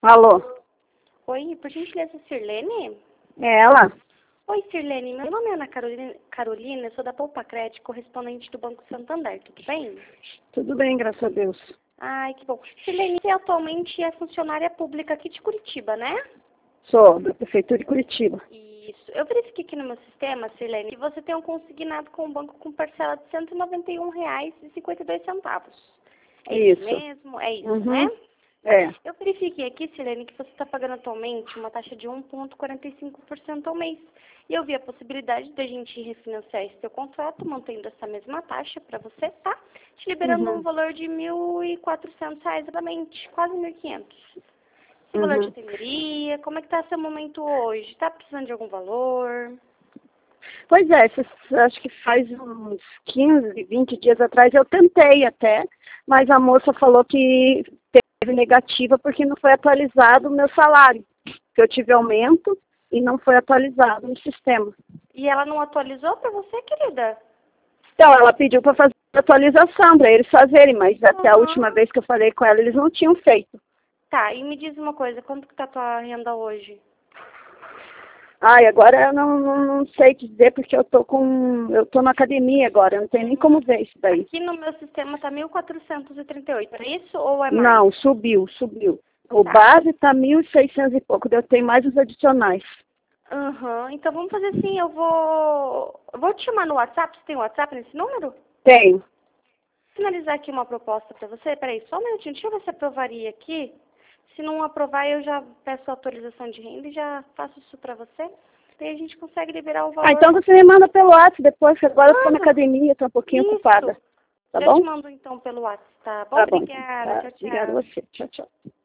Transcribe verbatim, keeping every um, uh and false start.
Alô? Oi, por gentileza, Sirlene? É ela? Oi, Sirlene, meu nome é Ana Carolina, Carolina, eu sou da Poupa Crédito, correspondente do Banco Santander, tudo bem? Tudo bem, graças a Deus. Ai, que bom. Sirlene, você atualmente é funcionária pública aqui de Curitiba, né? Sou da Prefeitura de Curitiba. Isso. Eu verifiquei aqui no meu sistema, Sirlene, que você tem um consignado com o banco com parcela de cento e noventa e um reais e cinquenta e dois centavos. É isso, Isso. mesmo? É isso, Uhum. né? É. Eu verifiquei aqui, Sirlene, que você está pagando atualmente uma taxa de um vírgula quarenta e cinco por cento ao mês. E eu vi a possibilidade de a gente refinanciar esse seu contrato, mantendo essa mesma taxa para você, tá? Te liberando Uhum. um valor de mil e quatrocentos reais exatamente, quase mil e quinhentos. Esse valor Uhum. te atenderia? Como é que está seu momento hoje? Está precisando de algum valor? Pois é, esses- acho que faz uns quinze, vinte dias atrás eu tentei até, mas a moça falou que teve negativa porque não foi atualizado o meu salário. Que eu tive aumento e não foi atualizado no sistema. E ela não atualizou para você, querida? Então, ela pediu para fazer a atualização, para eles fazerem, mas até a última Aham. vez que eu falei com ela, eles não tinham feito. Tá, e me diz uma coisa, quanto que tá a tua renda hoje? Ai, agora eu não, não, não sei te dizer, porque eu tô com. Eu tô na academia agora, eu não tenho nem como ver isso daí. Aqui no meu sistema tá mil quatrocentos e trinta e oito, é isso ou é mais? Não, subiu, subiu. O Tá. base tá mil e seiscentos e pouco, eu tenho mais os adicionais. Aham, então vamos fazer assim, eu vou... eu vou te chamar no WhatsApp, você tem WhatsApp nesse número? Tenho. Vou finalizar aqui uma proposta pra você, peraí, só um minutinho, deixa eu ver se aprovaria aqui. Se não aprovar, eu já peço a atualização de renda e já faço isso pra você. Daí a gente consegue liberar o valor. Ah, então você me manda pelo WhatsApp depois, que agora eu tô na Mano, academia, tô um pouquinho isso. ocupada. Tá Já te bom? mando então pelo WhatsApp, tá bom? Tá bom. Obrigada, Tá. tchau, Obrigada a tchau. você. Tchau, tchau.